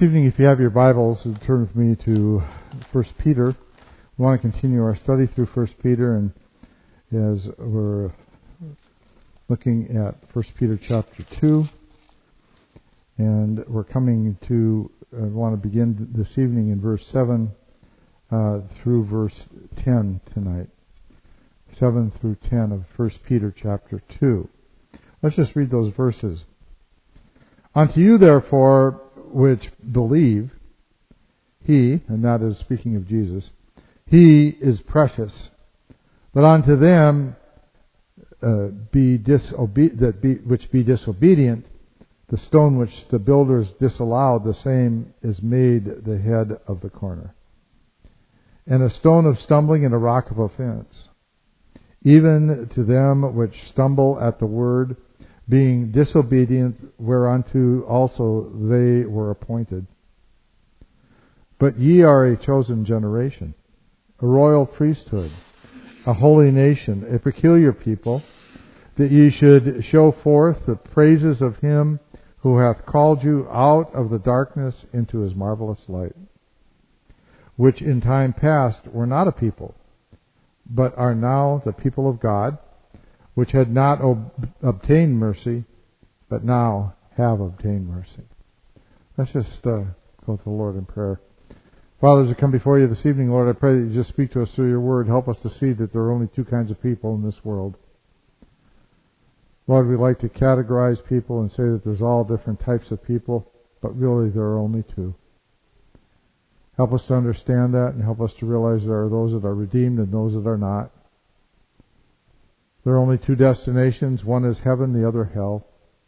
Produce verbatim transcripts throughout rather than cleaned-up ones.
evening, if you have your Bibles, turn with me to First Peter. We want to continue our study through First Peter, and as we're looking at First Peter chapter two, and we're coming to, I want to begin this evening in verse seven uh, through verse ten tonight. seven through ten of First Peter chapter two. Let's just read those verses. Unto you, therefore, which believe, he, and that is speaking of Jesus, he is precious. But unto them uh, be disobe- that be, which be disobedient, the stone which the builders disallowed, the same is made the head of the corner, and a stone of stumbling and a rock of offense. Even to them which stumble at the word, being disobedient, whereunto also they were appointed. But ye are a chosen generation, a royal priesthood, a holy nation, a peculiar people, that ye should show forth the praises of him who hath called you out of the darkness into his marvelous light, which in time past were not a people, but are now the people of God, which had not ob- obtained mercy, but now have obtained mercy. Let's just uh, go to the Lord in prayer. Father, as we come before you this evening, Lord, I pray that you just speak to us through your word. Help us to see that there are only two kinds of people in this world. Lord, we like to categorize people and say that there's all different types of people, but really there are only two. Help us to understand that and help us to realize there are those that are redeemed and those that are not. There are only two destinations. One is heaven, the other hell.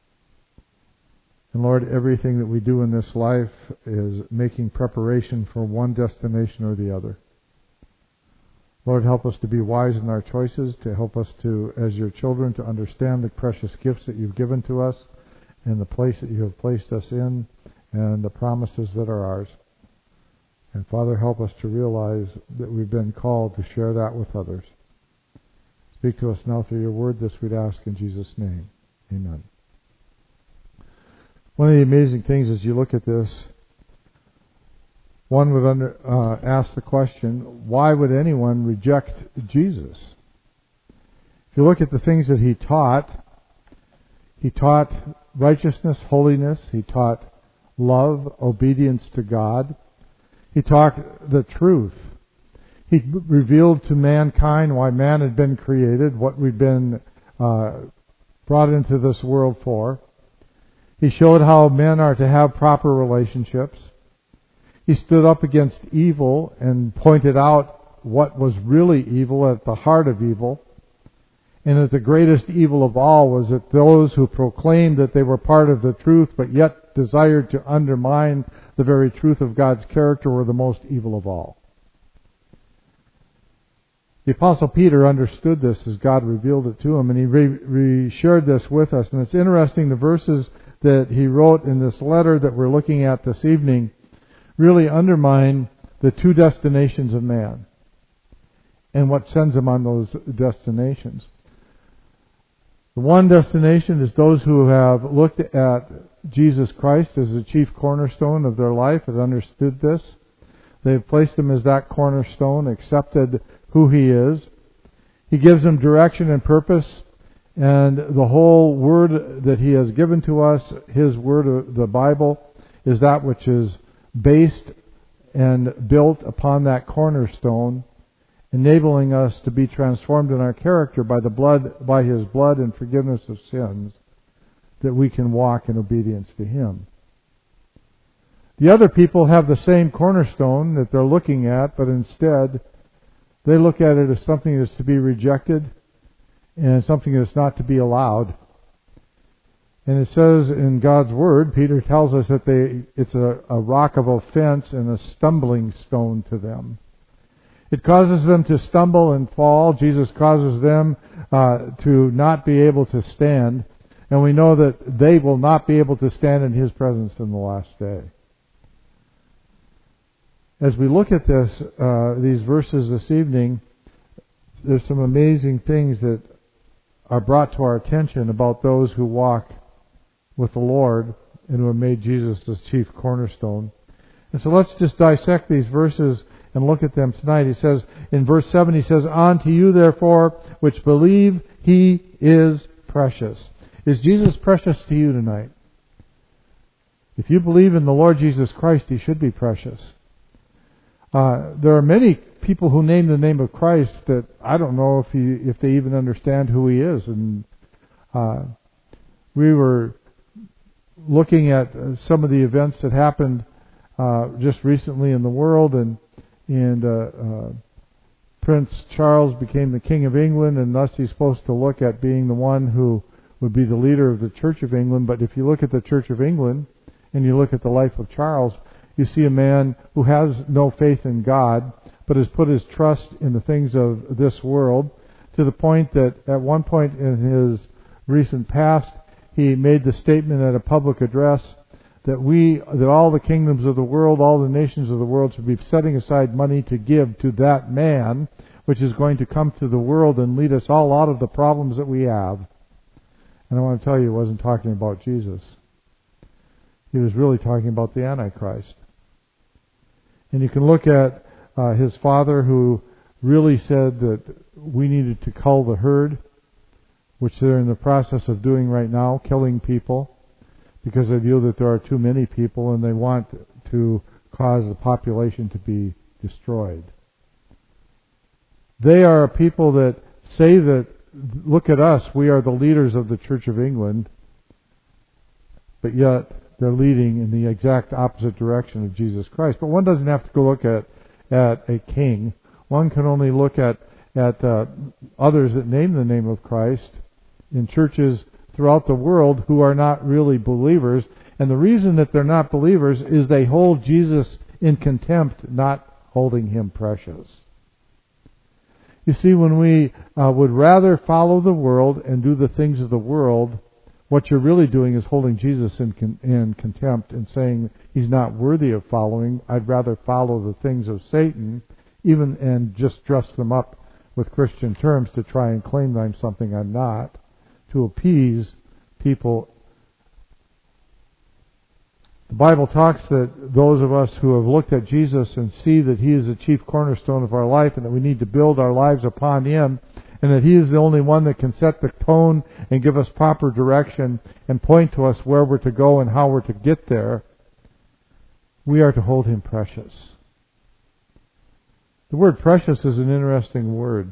And Lord, everything that we do in this life is making preparation for one destination or the other. Lord, help us to be wise in our choices, to help us to, as your children, to understand the precious gifts that you've given to us and the place that you have placed us in and the promises that are ours. And Father, help us to realize that we've been called to share that with others. Speak to us now through your word. This we'd ask in Jesus' name. Amen. One of the amazing things as you look at this, one would under, uh, ask the question, why would anyone reject Jesus? If you look at the things that he taught, he taught righteousness, holiness. He taught love, obedience to God. He taught the truth. He revealed to mankind why man had been created, what we'd been uh, brought into this world for. He showed how men are to have proper relationships. He stood up against evil and pointed out what was really evil at the heart of evil. And that the greatest evil of all was that those who proclaimed that they were part of the truth but yet desired to undermine the very truth of God's character were the most evil of all. The Apostle Peter understood this as God revealed it to him, and he re- re- shared this with us. And it's interesting, the verses that he wrote in this letter that we're looking at this evening really undermine the two destinations of man and what sends him on those destinations. The one destination is those who have looked at Jesus Christ as the chief cornerstone of their life and understood this. They've placed him as that cornerstone, accepted who he is. He gives them direction and purpose, and the whole word that he has given to us, his word, the Bible, is that which is based and built upon that cornerstone, enabling us to be transformed in our character by the blood, by his blood and forgiveness of sins, that we can walk in obedience to him. The other people have the same cornerstone that they're looking at, but instead they look at it as something that's to be rejected and something that's not to be allowed. And it says in God's Word, Peter tells us that they it's a, a rock of offense and a stumbling stone to them. It causes them to stumble and fall. Jesus causes them uh, to not be able to stand. And we know that they will not be able to stand in his presence in the last day. As we look at this, uh, these verses this evening, there's some amazing things that are brought to our attention about those who walk with the Lord and who have made Jesus the chief cornerstone. And so let's just dissect these verses and look at them tonight. He says, in verse seven, he says, "Unto you therefore which believe, he is precious." Is Jesus precious to you tonight? If you believe in the Lord Jesus Christ, he should be precious. Uh, there are many people who name the name of Christ that I don't know if he, if they even understand who he is. And uh, we were looking at uh, some of the events that happened uh, just recently in the world, and and uh, uh, Prince Charles became the King of England, and thus he's supposed to look at being the one who would be the leader of the Church of England. But if you look at the Church of England and you look at the life of Charles, you see a man who has no faith in God, but has put his trust in the things of this world, to the point that at one point in his recent past, he made the statement at a public address that we, that all the kingdoms of the world, all the nations of the world should be setting aside money to give to that man, which is going to come to the world and lead us all out of the problems that we have. And I want to tell you, he wasn't talking about Jesus. He was really talking about the Antichrist. And you can look at uh, his father, who really said that we needed to cull the herd, which they're in the process of doing right now, killing people, because they feel that there are too many people and they want to cause the population to be destroyed. They are a people that say that, look at us, we are the leaders of the Church of England, but yet they're leading in the exact opposite direction of Jesus Christ. But one doesn't have to go look at, at a king. One can only look at, at uh, others that name the name of Christ in churches throughout the world who are not really believers. And the reason that they're not believers is they hold Jesus in contempt, not holding him precious. You see, when we uh, would rather follow the world and do the things of the world, what you're really doing is holding Jesus in, con- in contempt and saying he's not worthy of following. I'd rather follow the things of Satan, even and just dress them up with Christian terms to try and claim that I'm something I'm not, to appease people. The Bible talks that those of us who have looked at Jesus and see that he is the chief cornerstone of our life and that we need to build our lives upon him, and that he is the only one that can set the tone and give us proper direction and point to us where we're to go and how we're to get there, we are to hold him precious. The word precious is an interesting word.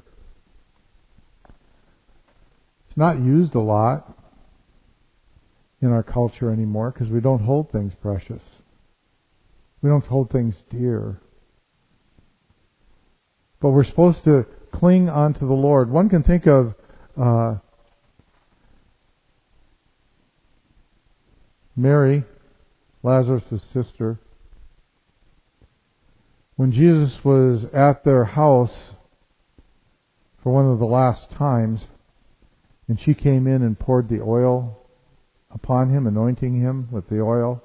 It's not used a lot in our culture anymore because we don't hold things precious. We don't hold things dear. But we're supposed to cling onto the Lord. One can think of uh, Mary, Lazarus' sister. When Jesus was at their house for one of the last times, and she came in and poured the oil upon him, anointing him with the oil,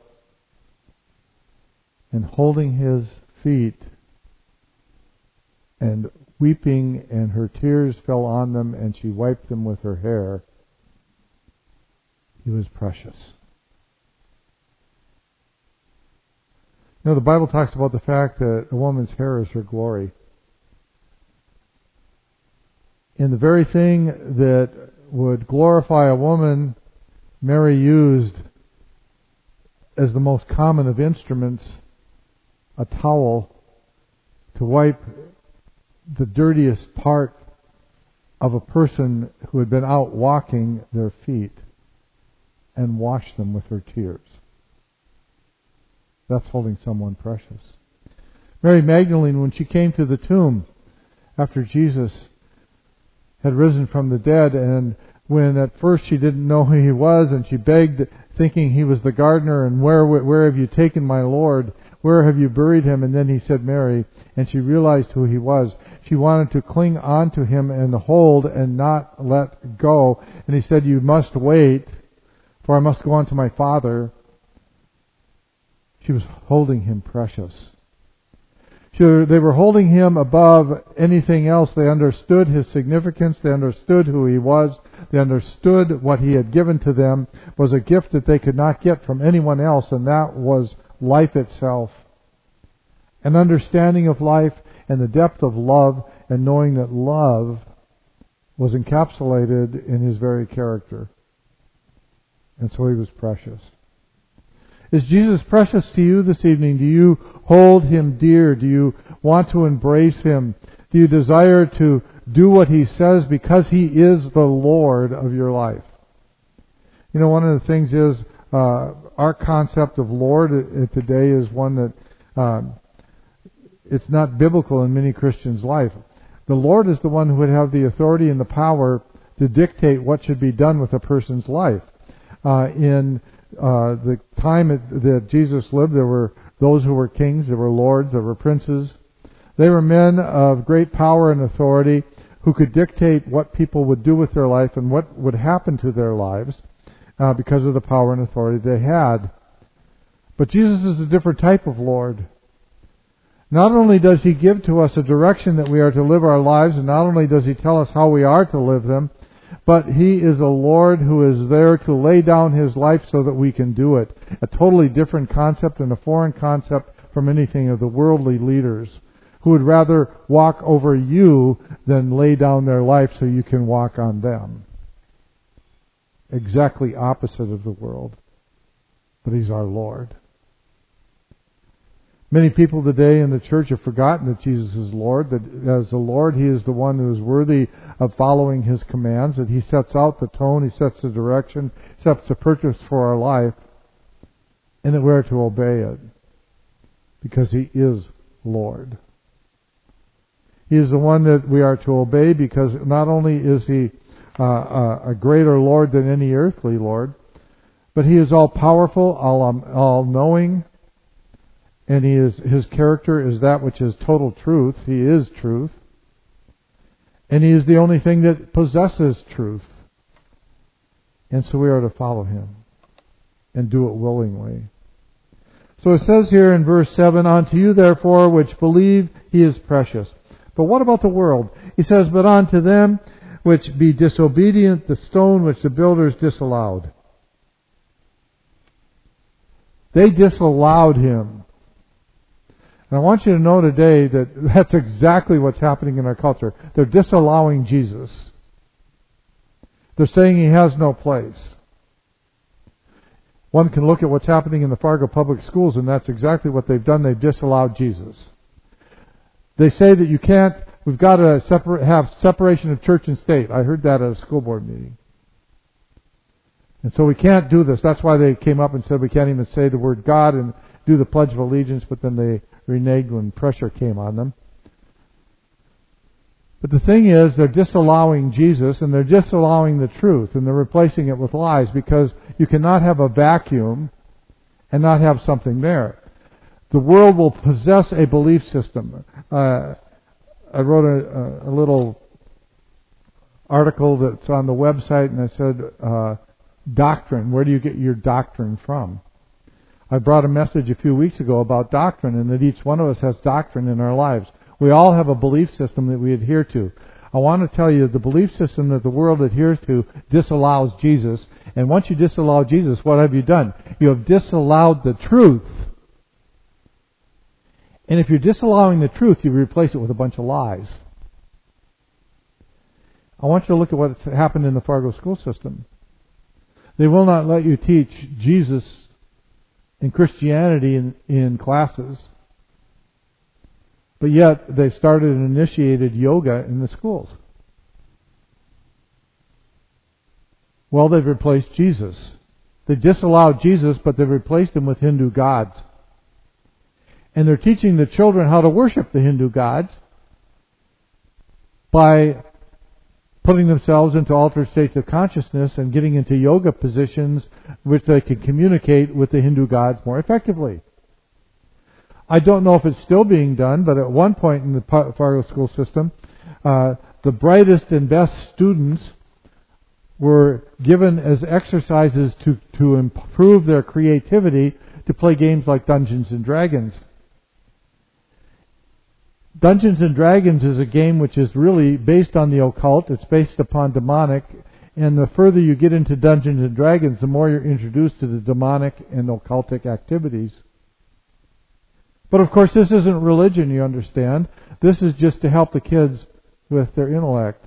and holding his feet and weeping, and her tears fell on them, and she wiped them with her hair. He was precious. You know, the Bible talks about the fact that a woman's hair is her glory. And the very thing that would glorify a woman, Mary used as the most common of instruments, a towel, to wipe the dirtiest part of a person who had been out walking their feet and wash them with her tears. That's holding someone precious. Mary Magdalene, when she came to the tomb after Jesus had risen from the dead, and when at first she didn't know who he was, and she begged, thinking he was the gardener, and where where have you taken my Lord? Where have you buried him? And then he said, Mary, and she realized who he was. She wanted to cling on to him and hold and not let go. And he said, you must wait, for I must go on to my Father. She was holding him precious. She, they were holding him above anything else. They understood his significance. They understood who he was. They understood what he had given to them was a gift that they could not get from anyone else, and that was life itself. an understanding of life, and the depth of love, and knowing that love was encapsulated in his very character. And so he was precious. Is Jesus precious to you this evening? Do you hold him dear? Do you want to embrace him? Do you desire to do what he says because he is the Lord of your life? You know, one of the things is uh, our concept of Lord today is one that um, it's not biblical in many Christians' life. The Lord is the one who would have the authority and the power to dictate what should be done with a person's life. Uh, in uh, the time that Jesus lived, there were those who were kings, there were lords, there were princes. They were men of great power and authority who could dictate what people would do with their life and what would happen to their lives uh, because of the power and authority they had. But Jesus is a different type of Lord. Not only does he give to us a direction that we are to live our lives, and not only does he tell us how we are to live them, but he is a Lord who is there to lay down his life so that we can do it. A totally different concept and a foreign concept from anything of the worldly leaders who would rather walk over you than lay down their life so you can walk on them. Exactly opposite of the world. But he's our Lord. Many people today in the church have forgotten that Jesus is Lord, that as the Lord, he is the one who is worthy of following his commands, that he sets out the tone, he sets the direction, sets the purpose for our life, and that we're to obey it because he is Lord. He is the one that we are to obey because not only is he uh, a greater Lord than any earthly Lord, but he is all-powerful, all, um, all-knowing, and he is, his character is that which is total truth. He is truth. And he is the only thing that possesses truth. And so we are to follow him and do it willingly. So it says here in verse seven, "Unto you therefore which believe he is precious." But what about the world? He says, "But unto them which be disobedient, the stone which the builders disallowed." They disallowed him. And I want you to know today that that's exactly what's happening in our culture. They're disallowing Jesus. They're saying he has no place. One can look at what's happening in the Fargo public schools, and that's exactly what they've done. They've disallowed Jesus. They say that you can't, we've got to separ- have separation of church and state. I heard that at a school board meeting. And so we can't do this. That's why they came up and said we can't even say the word God and do the Pledge of Allegiance, but then they reneged when pressure came on them. But the thing is, they're disallowing Jesus, and they're disallowing the truth, and they're replacing it with lies, because you cannot have a vacuum and not have something there. The world will possess a belief system. Uh, I wrote a, a little article that's on the website, and I said, uh, doctrine, where do you get your doctrine from? I brought a message a few weeks ago about doctrine, and that each one of us has doctrine in our lives. We all have a belief system that we adhere to. I want to tell you the belief system that the world adheres to disallows Jesus. And once you disallow Jesus, what have you done? You have disallowed the truth. And if you're disallowing the truth, you replace it with a bunch of lies. I want you to look at what's happened in the Fargo school system. They will not let you teach Jesus and Christianity in, in classes. But yet, they've started and initiated yoga in the schools. Well, they've replaced Jesus. They disallowed Jesus, but they've replaced him with Hindu gods. And they're teaching the children how to worship the Hindu gods by putting themselves into altered states of consciousness and getting into yoga positions which they can communicate with the Hindu gods more effectively. I don't know if it's still being done, but at one point in the Fargo school system, uh, the brightest and best students were given as exercises to, to improve their creativity to play games like Dungeons and Dragons. Dungeons and Dragons is a game which is really based on the occult. It's based upon demonic. And the further you get into Dungeons and Dragons, the more you're introduced to the demonic and occultic activities. But of course, this isn't religion, you understand. This is just to help the kids with their intellect.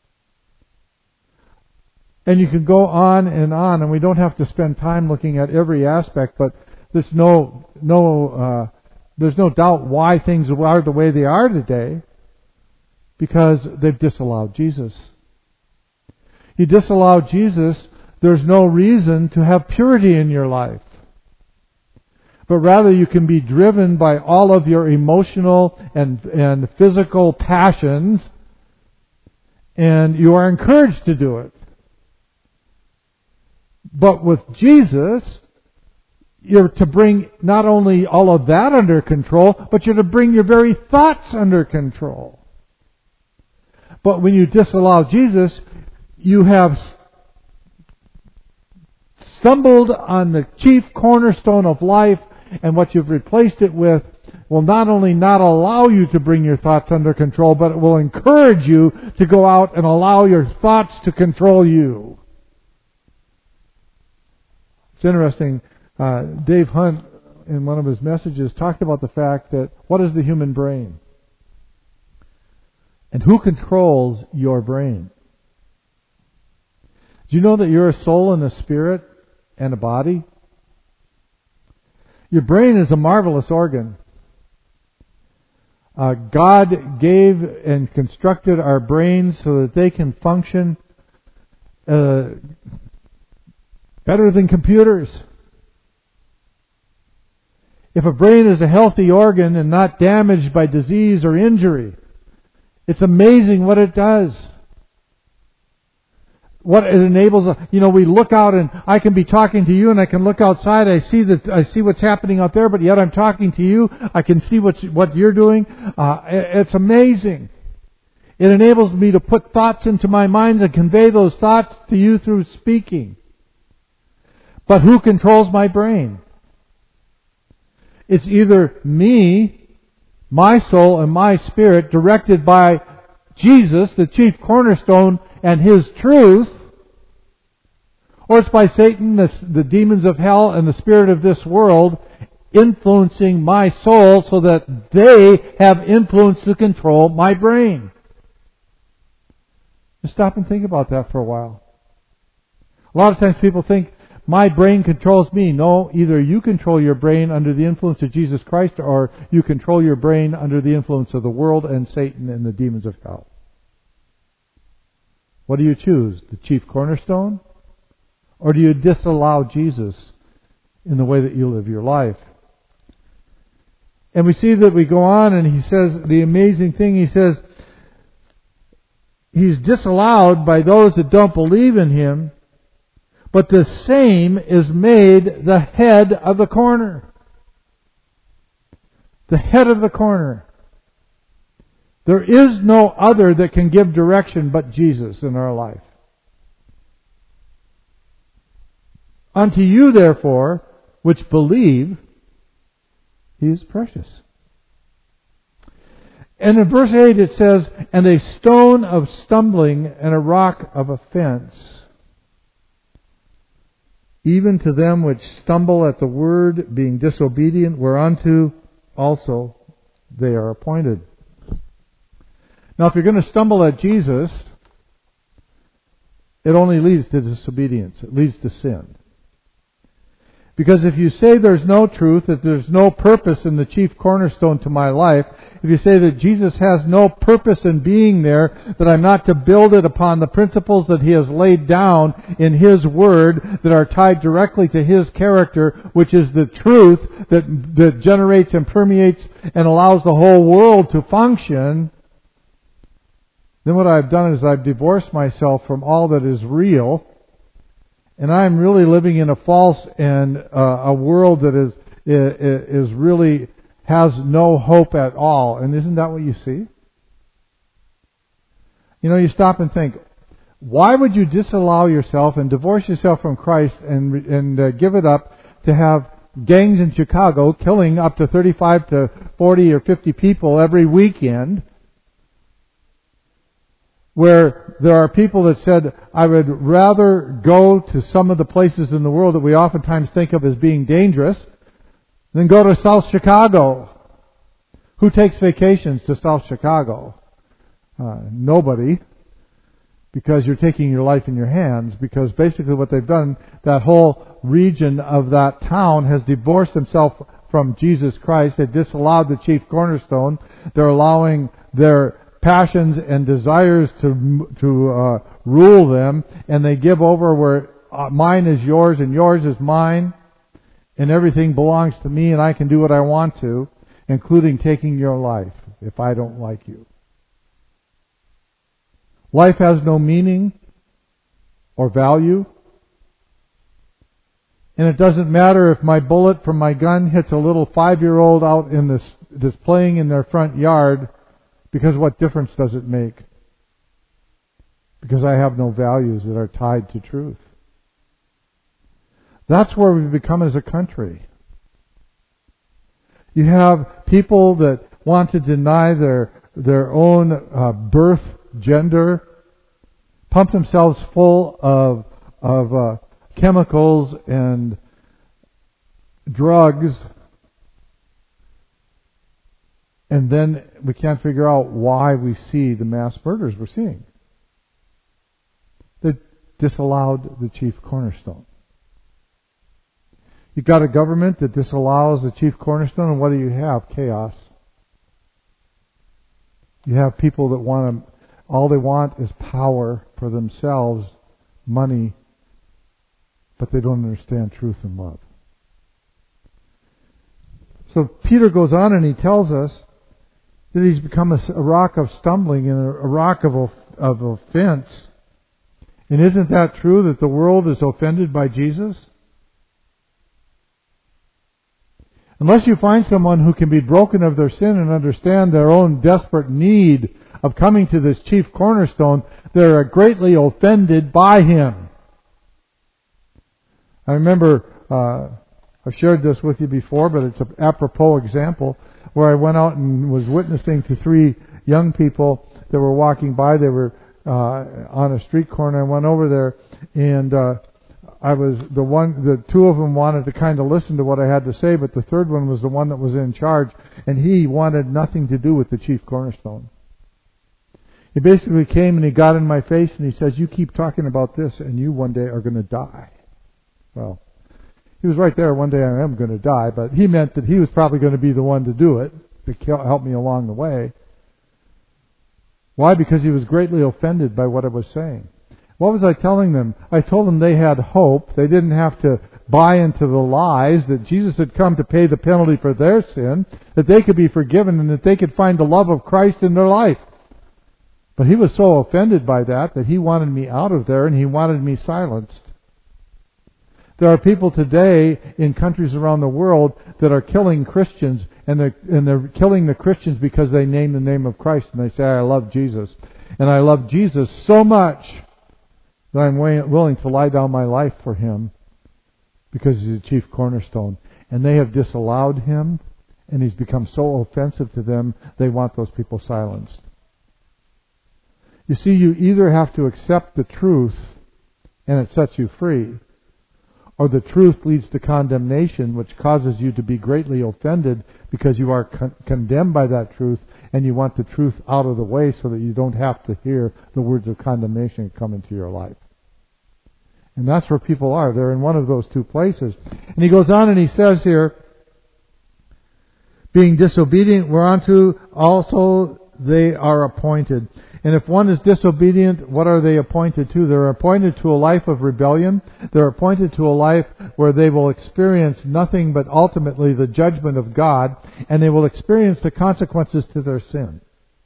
And you can go on and on, and we don't have to spend time looking at every aspect, but there's no, no, uh, there's no doubt why things are the way they are today, because they've disallowed Jesus. You disallow Jesus, there's no reason to have purity in your life. But rather you can be driven by all of your emotional and, and physical passions, and you are encouraged to do it. But with Jesus, you're to bring not only all of that under control, but you're to bring your very thoughts under control. But when you disallow Jesus, you have stumbled on the chief cornerstone of life, and what you've replaced it with will not only not allow you to bring your thoughts under control, but it will encourage you to go out and allow your thoughts to control you. It's interesting. Uh, Dave Hunt, in one of his messages, talked about the fact that what is the human brain? And who controls your brain? Do you know that you're a soul and a spirit and a body? Your brain is a marvelous organ. Uh, God gave and constructed our brains so that they can function uh, better than computers. If a brain is a healthy organ and not damaged by disease or injury, it's amazing what it does. What it enables, you know, we look out and I can be talking to you and I can look outside. I see that I see what's happening out there, but yet I'm talking to you. I can see what's, what you're doing. Uh, it's amazing. It enables me to put thoughts into my mind and convey those thoughts to you through speaking. But who controls my brain? It's either me, my soul, and my spirit, directed by Jesus, the chief cornerstone, and His truth, or it's by Satan, the, the demons of hell, and the spirit of this world, influencing my soul so that they have influence to control my brain. Just stop and think about that for a while. A lot of times people think, my brain controls me. No, either you control your brain under the influence of Jesus Christ, or you control your brain under the influence of the world and Satan and the demons of hell. What do you choose? The chief cornerstone? Or do you disallow Jesus in the way that you live your life? And we see that we go on and he says, the amazing thing, he says, he's disallowed by those that don't believe in Him, but the same is made the head of the corner. The head of the corner. There is no other that can give direction but Jesus in our life. Unto you, therefore, which believe, He is precious. And in verse eight it says, and a stone of stumbling and a rock of offense, even to them which stumble at the word, being disobedient, whereunto also they are appointed. Now, if you're going to stumble at Jesus, it only leads to disobedience. It leads to sin. Because if you say there's no truth, that there's no purpose in the chief cornerstone to my life, if you say that Jesus has no purpose in being there, that I'm not to build it upon the principles that He has laid down in His Word that are tied directly to His character, which is the truth that, that generates and permeates and allows the whole world to function, then what I've done is I've divorced myself from all that is real, and I'm really living in a false and uh, a world that is is really has no hope at all. And isn't that what you see? You know, you stop and think, why would you disallow yourself and divorce yourself from Christ and and uh, give it up to have gangs in Chicago killing up to thirty-five to forty or fifty people every weekend, where there are people that said, I would rather go to some of the places in the world that we oftentimes think of as being dangerous than go to South Chicago. Who takes vacations to South Chicago? Uh, nobody. Because you're taking your life in your hands. Because basically what they've done, that whole region of that town has divorced themselves from Jesus Christ. They've disallowed the chief cornerstone. They're allowing their passions and desires to to uh, rule them, and they give over where uh, mine is yours and yours is mine, and everything belongs to me, and I can do what I want to, including taking your life if I don't like you. Life has no meaning or value. And it doesn't matter if my bullet from my gun hits a little five-year-old out in this, this playing in their front yard, because what difference does it make? Because I have no values that are tied to truth. That's where we've become as a country. You have people that want to deny their their own uh, birth gender, pump themselves full of of uh, chemicals and drugs, and then we can't figure out why we see the mass murders we're seeing. They disallowed the chief cornerstone. You've got a government that disallows the chief cornerstone, and what do you have? Chaos. You have people that want to, all they want is power for themselves, money, but they don't understand truth and love. So Peter goes on and he tells us that he's become a, a rock of stumbling and a, a rock of, of offense. And isn't that true, that the world is offended by Jesus? Unless you find someone who can be broken of their sin and understand their own desperate need of coming to this chief cornerstone, they're greatly offended by him. I remember, uh, I've shared this with you before, but it's an apropos example, where I went out and was witnessing to three young people that were walking by. They were uh, on a street corner. I went over there, and uh, I was the one, the two of them wanted to kind of listen to what I had to say, but the third one was the one that was in charge, and he wanted nothing to do with the chief cornerstone. He basically came and he got in my face and he says, "You keep talking about this and you one day are going to die." Well, he was right there, one day I am going to die, but he meant that he was probably going to be the one to do it, to help me along the way. Why? Because he was greatly offended by what I was saying. What was I telling them? I told them they had hope. They didn't have to buy into the lies that Jesus had come to pay the penalty for their sin, that they could be forgiven, and that they could find the love of Christ in their life. But he was so offended by that that he wanted me out of there and he wanted me silenced. There are people today in countries around the world that are killing Christians, and they're, and they're killing the Christians because they name the name of Christ and they say, "I love Jesus." And I love Jesus so much that I'm willing to lie down my life for him because he's the chief cornerstone. And they have disallowed him, and he's become so offensive to them, they want those people silenced. You see, you either have to accept the truth and it sets you free, or the truth leads to condemnation, which causes you to be greatly offended because you are con- condemned by that truth, and you want the truth out of the way so that you don't have to hear the words of condemnation come into your life. And that's where people are. They're in one of those two places. And he goes on and he says here, being disobedient, we're on to also they are appointed. And if one is disobedient, what are they appointed to? They're appointed to a life of rebellion. They're appointed to a life where they will experience nothing but ultimately the judgment of God, and they will experience the consequences to their sin.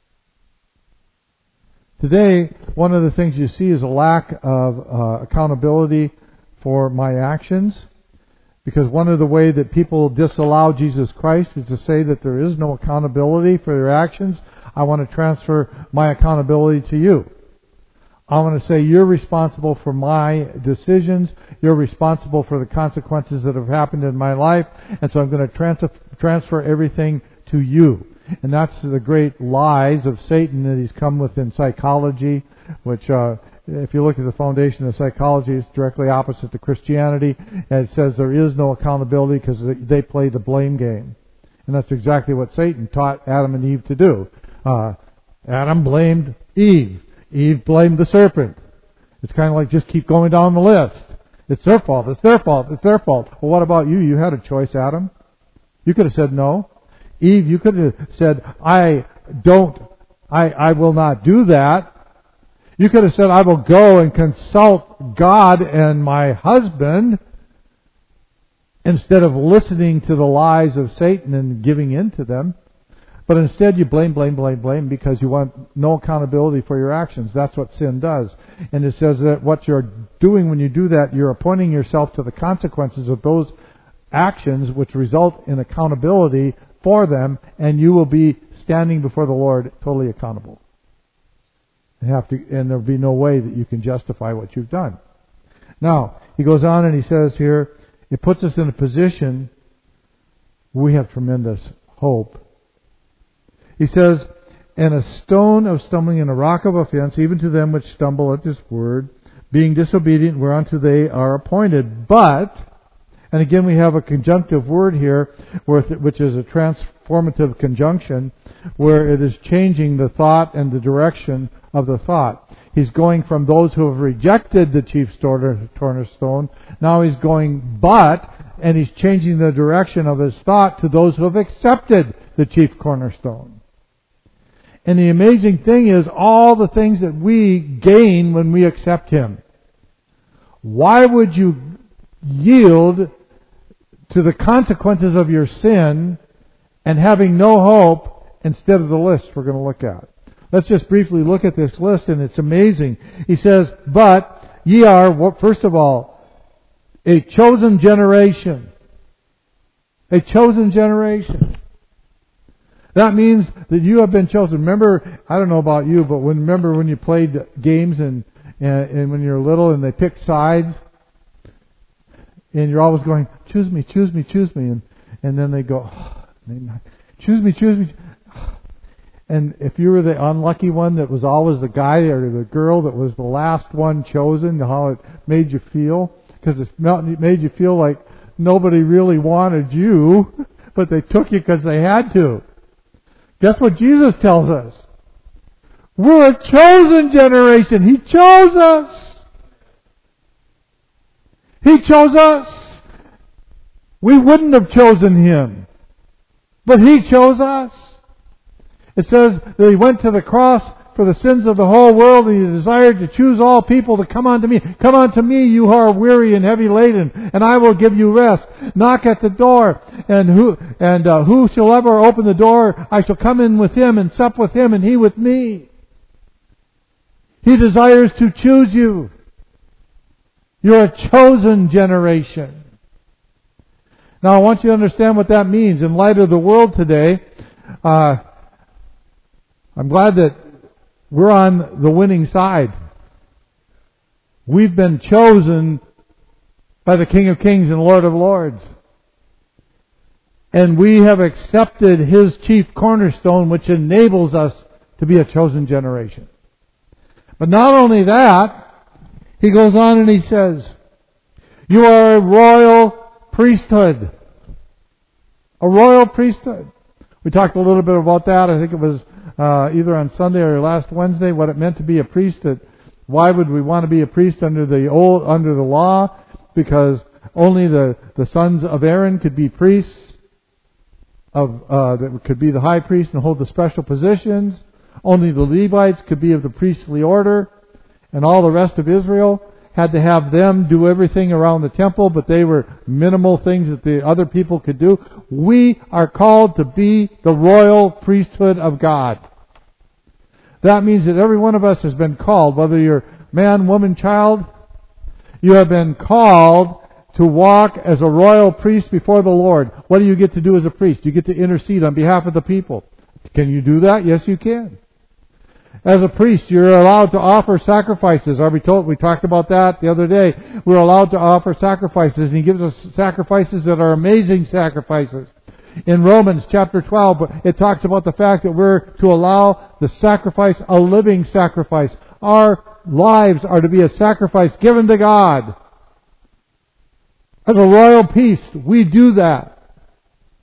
Today, one of the things you see is a lack of uh, accountability for my actions, because one of the ways that people disallow Jesus Christ is to say that there is no accountability for their actions. I want to transfer my accountability to you. I want to say you're responsible for my decisions. You're responsible for the consequences that have happened in my life. And so I'm going to trans- transfer everything to you. And that's the great lies of Satan that he's come with in psychology, which uh, if you look at the foundation of psychology, it's directly opposite to Christianity. And it says there is no accountability because they play the blame game. And that's exactly what Satan taught Adam and Eve to do. Uh, Adam blamed Eve. Eve blamed the serpent. It's kind of like just keep going down the list. It's their fault. It's their fault. It's their fault. Well, what about you? You had a choice, Adam. You could have said no. Eve, you could have said, I don't, I, I will not do that. You could have said, I will go and consult God and my husband, instead of listening to the lies of Satan and giving in to them. But instead you blame, blame, blame, blame because you want no accountability for your actions. That's what sin does. And it says that what you're doing when you do that, you're appointing yourself to the consequences of those actions which result in accountability for them, and you will be standing before the Lord totally accountable. And have to, and there'll be no way that you can justify what you've done. Now, he goes on and he says here, it puts us in a position where we have tremendous hope. He says, and a stone of stumbling and a rock of offense, even to them which stumble at this word, being disobedient, whereunto they are appointed. But, and again we have a conjunctive word here, which is a transformative conjunction, where it is changing the thought and the direction of the thought. He's going from those who have rejected the chief cornerstone, now he's going but, and he's changing the direction of his thought to those who have accepted the chief cornerstone. And the amazing thing is all the things that we gain when we accept Him. Why would you yield to the consequences of your sin and having no hope instead of the list we're going to look at? Let's just briefly look at this list, and it's amazing. He says, but ye are, first of all, a chosen generation. A chosen generation. That means that you have been chosen. Remember, I don't know about you, but when, remember when you played games and, and, and when you're little and they picked sides? And you're always going, choose me, choose me, choose me. And, and then they go, oh, choose me, choose me. And if you were the unlucky one that was always the guy or the girl that was the last one chosen, how it made you feel? Because it made you feel like nobody really wanted you, but they took you because they had to. Guess what Jesus tells us? We're a chosen generation. He chose us. He chose us. We wouldn't have chosen Him, but He chose us. It says that He went to the cross for the sins of the whole world, and He desired to choose all people to come unto Me. Come unto Me, you who are weary and heavy laden, and I will give you rest. Knock at the door, and who and uh, whosoever open the door, I shall come in with him and sup with him, and he with me. He desires to choose you. You're a chosen generation. Now I want you to understand what that means. In light of the world today, uh, I'm glad that we're on the winning side. We've been chosen by the King of Kings and Lord of Lords. And we have accepted His chief cornerstone, which enables us to be a chosen generation. But not only that, he goes on and he says, you are a royal priesthood. A royal priesthood. We talked a little bit about that. I think it was uh, either on Sunday or last Wednesday, what it meant to be a priest. That why would we want to be a priest under the old under the law? Because only the, the sons of Aaron could be priests, of uh, that could be the high priest and hold the special positions. Only the Levites could be of the priestly order, and all the rest of Israel had to have them do everything around the temple, but they were minimal things that the other people could do. We are called to be the royal priesthood of God. That means that every one of us has been called, whether you're man, woman, child, you have been called to walk as a royal priest before the Lord. What do you get to do as a priest? You get to intercede on behalf of the people. Can you do that? Yes, you can. As a priest, you're allowed to offer sacrifices. Are we told? We talked about that the other day. We're allowed to offer sacrifices, and He gives us sacrifices that are amazing sacrifices. In Romans chapter twelve, it talks about the fact that we're to allow the sacrifice, a living sacrifice. Our lives are to be a sacrifice given to God. As a royal priest, we do that.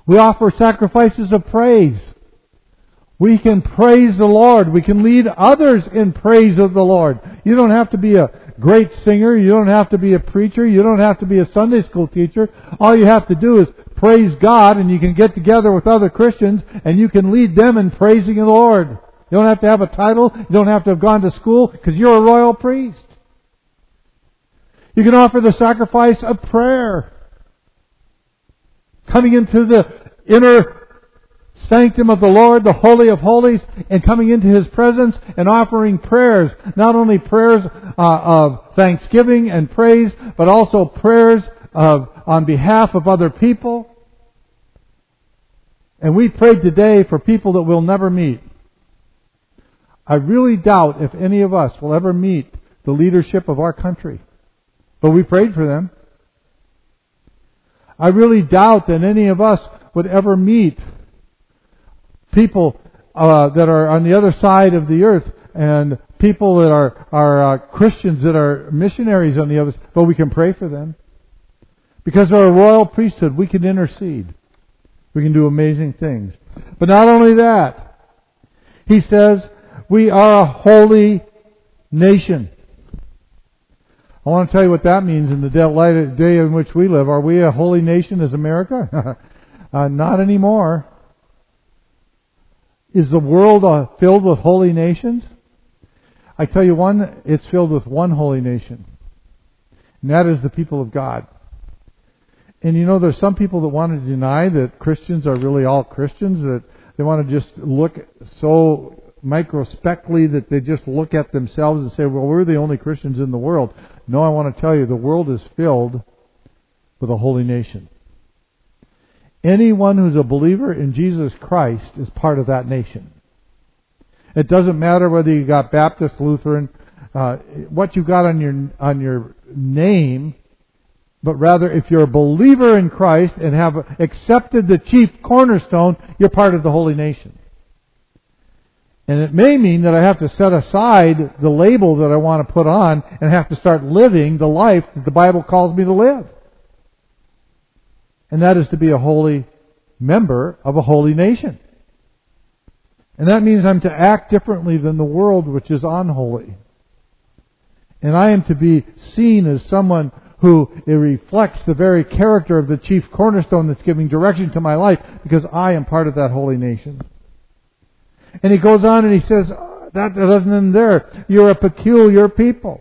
We offer sacrifices of praise. We can praise the Lord. We can lead others in praise of the Lord. You don't have to be a great singer. You don't have to be a preacher. You don't have to be a Sunday school teacher. All you have to do is praise God, and you can get together with other Christians and you can lead them in praising the Lord. You don't have to have a title. You don't have to have gone to school because you're a royal priest. You can offer the sacrifice of prayer. Coming into the inner sanctum of the Lord, the Holy of Holies, and coming into His presence and offering prayers. Not only prayers uh, of thanksgiving and praise, but also prayers of on behalf of other people. And we prayed today for people that we'll never meet. I really doubt if any of us will ever meet the leadership of our country. But we prayed for them. I really doubt that any of us would ever meet people uh, that are on the other side of the earth and people that are, are uh, Christians that are missionaries on the other side. But we can pray for them. Because we're a royal priesthood, we can intercede. We can do amazing things. But not only that, He says we are a holy nation. I want to tell you what that means in the day in which we live. Are we a holy nation as America? uh, not anymore. Is the world uh, filled with holy nations? I tell you one, it's filled with one holy nation. And that is the people of God. And you know, there's some people that want to deny that Christians are really all Christians, that they want to just look so microspectally that they just look at themselves and say, well, we're the only Christians in the world. No, I want to tell you, the world is filled with a holy nation. Anyone who's a believer in Jesus Christ is part of that nation. It doesn't matter whether you got Baptist, Lutheran, uh, what you got on your on your name, but rather if you're a believer in Christ and have accepted the chief cornerstone, you're part of the holy nation. And it may mean that I have to set aside the label that I want to put on and have to start living the life that the Bible calls me to live. And that is to be a holy member of a holy nation. And that means I'm to act differently than the world, which is unholy. And I am to be seen as someone who it reflects the very character of the chief cornerstone that's giving direction to my life, because I am part of that holy nation. And he goes on and he says, oh, that doesn't end there. You're a peculiar people.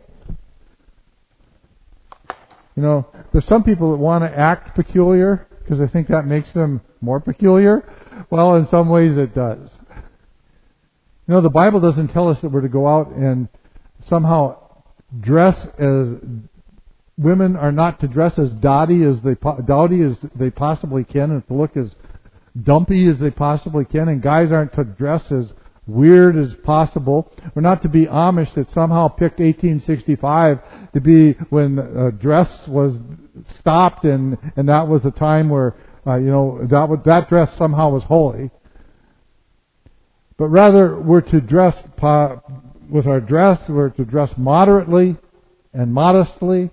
You know, there's some people that want to act peculiar because they think that makes them more peculiar. Well, in some ways it does. You know, the Bible doesn't tell us that we're to go out and somehow dress as women are not to dress as dowdy as they dowdy as they possibly can, and to look as dumpy as they possibly can, and guys aren't to dress as weird as possible. We're not to be Amish that somehow picked eighteen sixty-five to be when uh, dress was stopped, and, and that was a time where uh, you know that would, that dress somehow was holy. But rather, we're to dress po- with our dress. We're to dress moderately and modestly.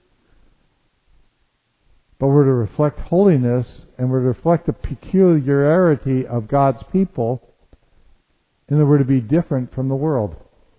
But we're to reflect holiness, and we're to reflect the peculiarity of God's people, and that we're to be different from the world.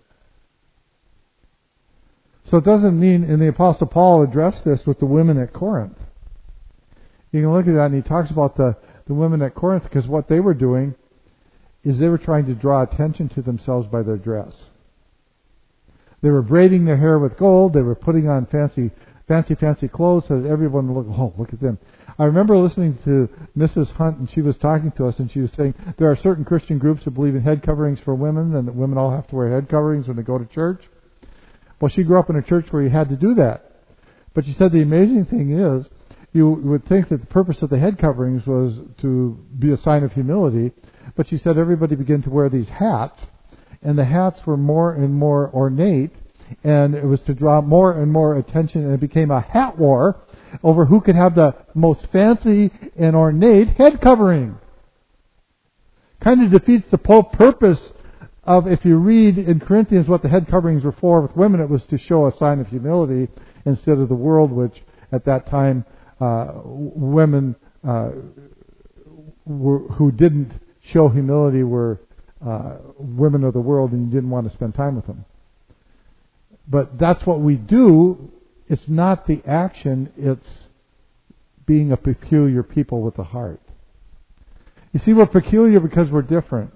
So it doesn't mean, and the Apostle Paul addressed this with the women at Corinth. You can look at that, and he talks about the, the women at Corinth, because what they were doing is they were trying to draw attention to themselves by their dress. They were braiding their hair with gold. They were putting on fancy fancy, fancy clothes so that everyone would look, oh, look at them. I remember listening to Missus Hunt, and she was talking to us, and she was saying there are certain Christian groups that believe in head coverings for women, and that women all have to wear head coverings when they go to church. Well, she grew up in a church where you had to do that. But she said the amazing thing is, you would think that the purpose of the head coverings was to be a sign of humility, but she said everybody began to wear these hats, and the hats were more and more ornate, and it was to draw more and more attention, and it became a hat war over who could have the most fancy and ornate head covering. Kind of defeats the whole purpose of, if you read in Corinthians what the head coverings were for with women, it was to show a sign of humility instead of the world, which at that time uh, women uh, were, who didn't show humility were uh, women of the world, and you didn't want to spend time with them. But that's what we do. It's not the action, it's being a peculiar people with a heart. You see, we're peculiar because we're different.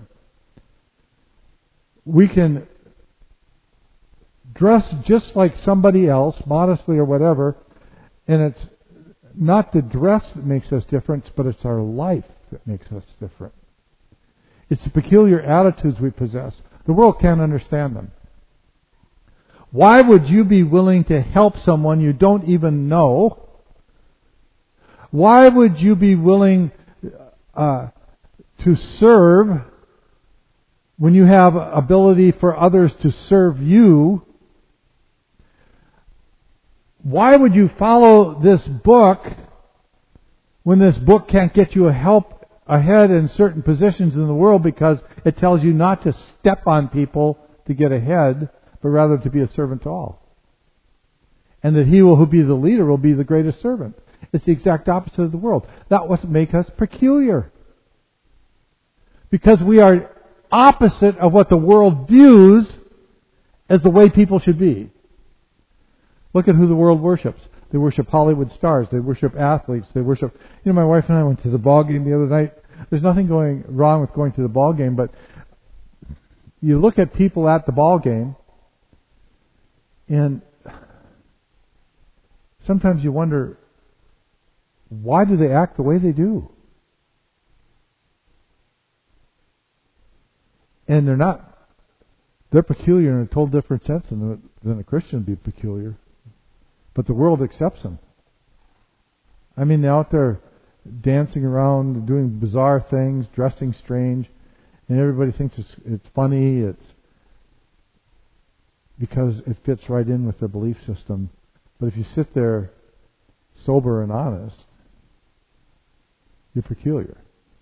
We can dress just like somebody else, modestly or whatever, and it's not the dress that makes us different, but it's our life that makes us different. It's the peculiar attitudes we possess. The world can't understand them. Why would you be willing to help someone you don't even know? Why would you be willing uh, to serve when you have ability for others to serve you? Why would you follow this book when this book can't get you a help ahead in certain positions in the world because it tells you not to step on people to get ahead, but rather to be a servant to all? And that he will, who be the leader will be the greatest servant. It's the exact opposite of the world. That what makes us peculiar. Because we are opposite of what the world views as the way people should be. Look at who the world worships. They worship Hollywood stars. They worship athletes. They worship... You know, my wife and I went to the ball game the other night. There's nothing going wrong with going to the ball game, but you look at people at the ball game, and sometimes you wonder, why do they act the way they do? And they're not... They're peculiar in a total different sense than, than a Christian would be peculiar. But the world accepts them. I mean, they're out there dancing around, doing bizarre things, dressing strange, and everybody thinks it's, it's funny. It's because it fits right in with their belief system. But if you sit there sober and honest, you're peculiar.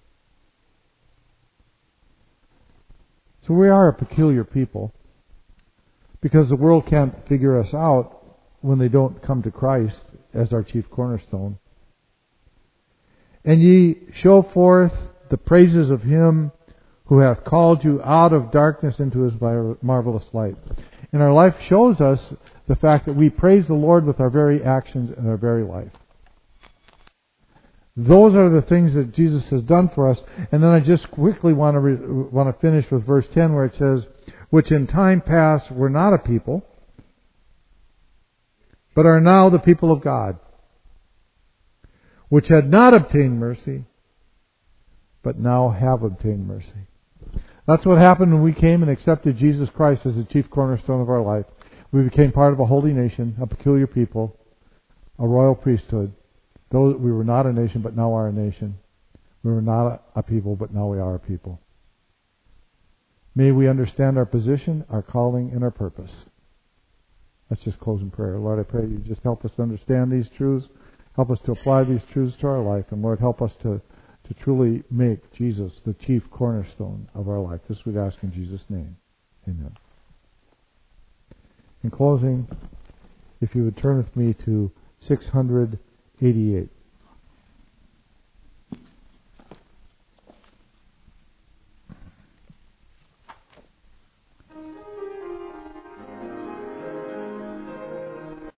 So we are a peculiar people because the world can't figure us out when they don't come to Christ as our chief cornerstone. And ye show forth the praises of him who hath called you out of darkness into his marvelous light. And our life shows us the fact that we praise the Lord with our very actions and our very life. Those are the things that Jesus has done for us. And then I just quickly want to re- want to finish with verse ten, where it says, which in time past were not a people, but are now the people of God, which had not obtained mercy, but now have obtained mercy. That's what happened when we came and accepted Jesus Christ as the chief cornerstone of our life. We became part of a holy nation, a peculiar people, a royal priesthood. Though we were not a nation, but now are a nation. We were not a people, but now we are a people. May we understand our position, our calling, and our purpose. Let's just close in prayer. Lord, I pray you just help us to understand these truths. Help us to apply these truths to our life. And Lord, help us to, to truly make Jesus the chief cornerstone of our life. This we ask in Jesus' name. Amen. In closing, if you would turn with me to six hundred eighty-eight.